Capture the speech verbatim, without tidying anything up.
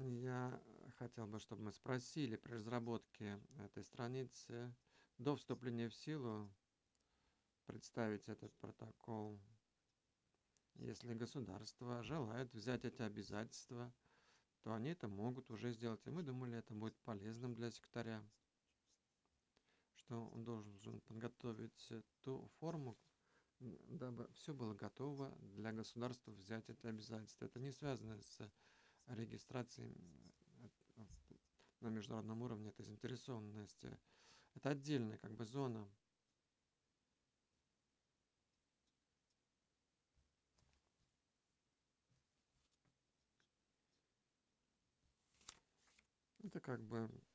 Я хотел бы, чтобы мы спросили при разработке этой страницы до вступления в силу представить этот протокол. Если государства желают взять эти обязательства, то они это могут уже сделать. И мы думали, это будет полезным для секретаря, что он должен подготовить ту форму, дабы все было готово для государства взять это обязательство. Это не связано с регистрацией э, на международном уровне, это заинтересованность. Это отдельная как бы зона. Это как бы